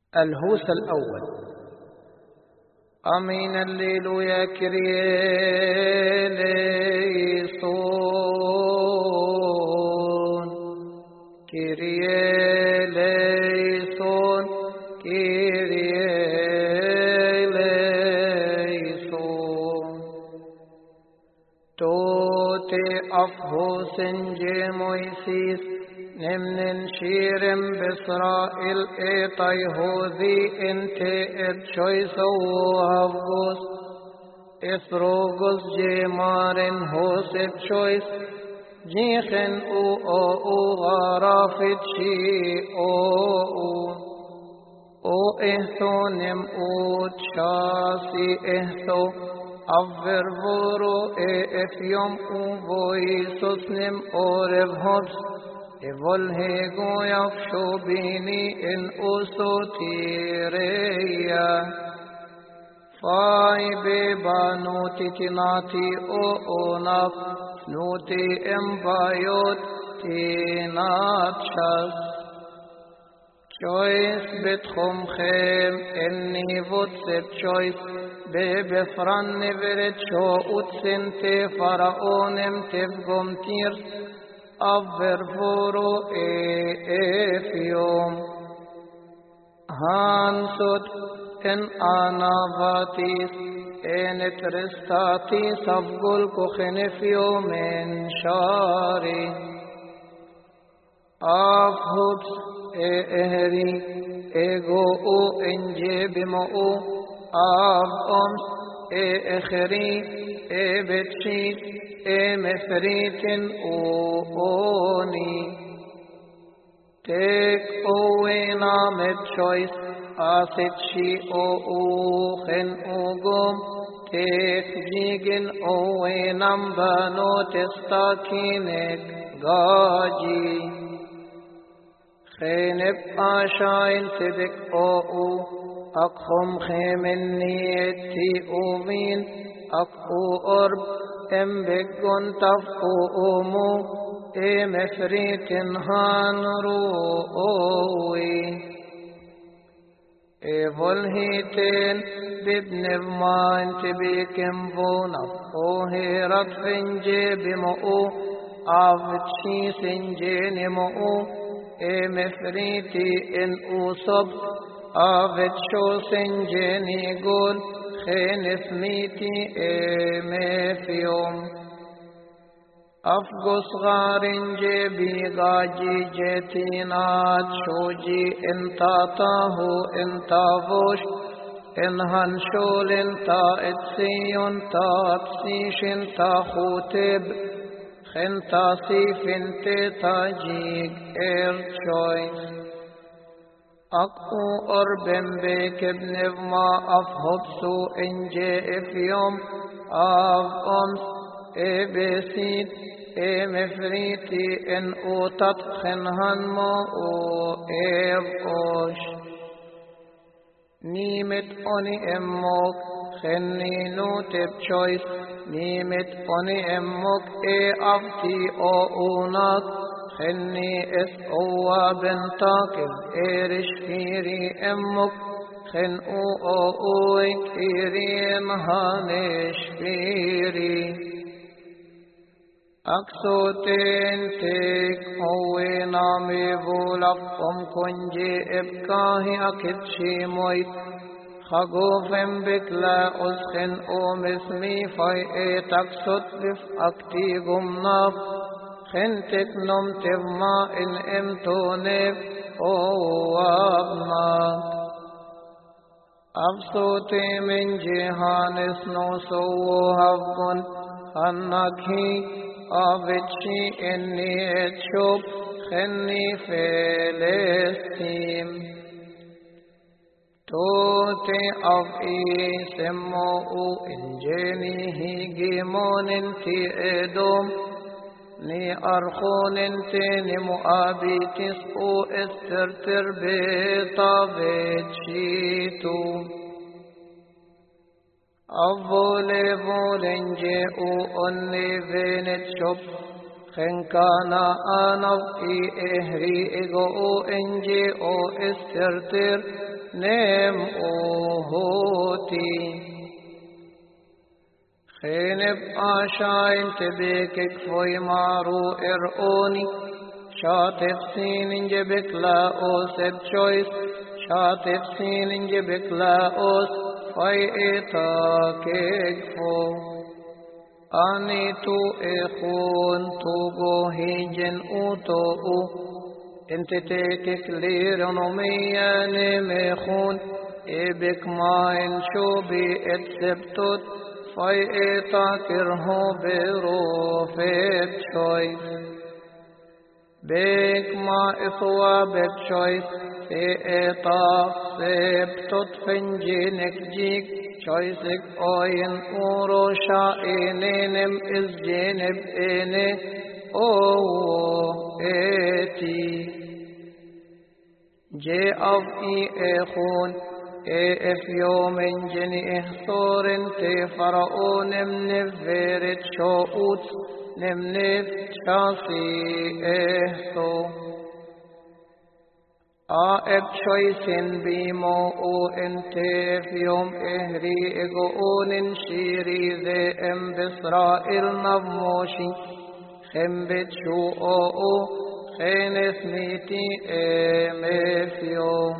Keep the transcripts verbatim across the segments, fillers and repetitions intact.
الهوس الأول. أمين الليل يا كريليسون كريليسون كريليسون توتي أفهوس جيمويسيس نمن شيرم بإسرائيل إيطاي هوذي انتي اتشويسو هفغوس إثروغوس جيمارن هوس اتشويس جيخن او او او غرافت شي او او او اهتو نم او تشاسي اهتو أفر فورو افيوم او فويسوس نم اورف هوبس إفول هيغو يفشو بيني إن أسو تيريا فاي ببانوتي تناتي أو أوناف نوتي إمبايوت تناتشاس شويس بتخم خيم إني فوتسب شويس ببفران نفرت شو أتسنتي فرعونم تفقم تيرس أفر فورو إفيوم هانسوت إن آنافاتيس إن ترستاتيس أفقل كخنفيو من شاري أفهبس إهري إغو إنجي بمؤو أفأمس إخري إبتشيت إمفريت أوني تك أوينا متشويس أسيت شي أوخن أوغم تك جيجن أوينام بانو تستاكينك غاجي خينب آشاين تبك أو أقهم خيمني اتي أومين أقو أرب ام بگون تفقو اومو ام افریتن هان رووی ايفول هيتين بابن فمان تبيكم فونا اوهيرت فنجي بمؤو آفتشي سنجين مؤو ام افريتي ان اوصب آفتشو سنجيني قول خين اسميتي امفيوم افقص غارنجي بيغاجي جيتينات شوجي انتاتاهو انتافوش انهنشول انتا اتسي انتا اتسيش انتا خوتب خنتا سيف انتا تاجيك ايرشويس أقو أربن بك ابن ما أفهبسو إنجي إفيوم أف أمس إبسيت إمفريتي إن أوتت خنهن مو إبقوش نيمت أني أموك خني نوتب شويس نيمت أني أموك إي أفتي أو أوناك خني اس اوى بنتاكب ايرش فيري امك خن او او اوي كيرين هانش فيري اكسوتين تيك اوي نامي بولقم كنجي ابكاهي اكتشي مويت خغوفم بكلا اسخن او مسمي فاي اي تكسوت بف اكتي غمناف خنتك نم تفما إن امتونف أو أبنا أبسوتي من جهان اسنو سو هفقن خنكي أبتشي إني اتشوب خني فلسطين توتي أفئي سمو إنجيني هيجيمون انتي إدوم ني أرخون انتين مؤابي تسقو استرتر بيطا بيتشيتو أفولي فولنجي او أني فينت شب خن كان آنف إي إهري إغو إنجي أو استرتر نم أوهوتي خينب آشاين تبيكك فوي مارو إرؤوني شاتف سين انجبك لا أوس بشويس شاتف سين انجبك لا أوس فاي إيتاكك فو أني تو إخون توغو هيجن أوتو أو انت تيكك ليرنميان ميخون إبك ماين شوبي اتسبتت فاي إيتاكرهو بروفيت شويس بك ما إثوى بتشويس في إطاف سبتت فنجينك جيك شويسك أوين أورو شائنينم إزجينب إني أوه إيتي جي أف إي إخون إي إف يوم جني إحصور تي فرعون منفرت شوؤوت نمنف شاسي إحصو آئب شويسن بيمو او انتف يوم اهري اقون شيري ذي ام بسرائيل نبموشي خمبت شو او خين اسميتي امفيو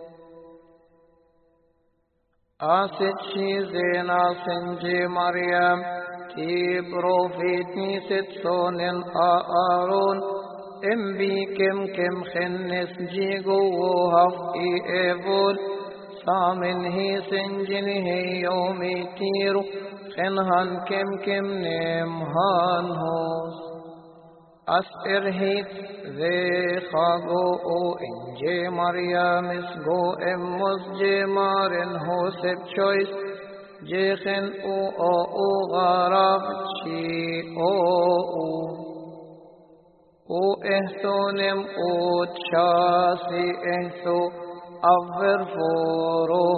آسد شيزين آسنجي مريم تي بروفيتني ستسونن آرون ام بي كم كم خنس جيغو وهف اي ايفول سامن هي سنجن هي يومي تيرو خنهن كم كم نمهان هوس اسئر هيت ذي خاغو او انجي مريم اسغو ام مسجي مارن هو سب چويس جيخن او او او غراب شي او او او احسونم او تشاسي احسو افر فورو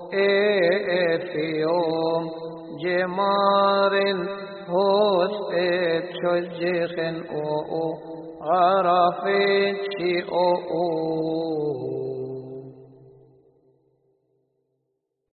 افيوم جمارن هوس اتشوز جيخن او او غرافت شي او او